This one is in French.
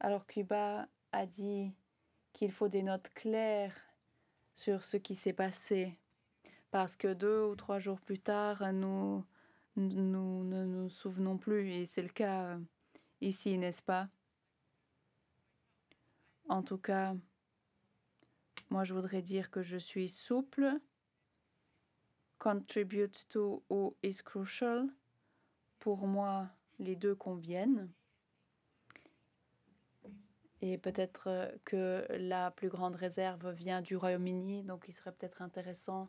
Alors Cuba a dit qu'il faut des notes claires sur ce qui s'est passé, parce que 2 ou 3 jours plus tard, nous ne nous souvenons plus, et c'est le cas ici, n'est-ce pas? En tout cas, moi je voudrais dire que je suis souple. Contribute to ou is crucial. Pour moi, les deux conviennent. Et peut-être que la plus grande réserve vient du Royaume-Uni, donc il serait peut-être intéressant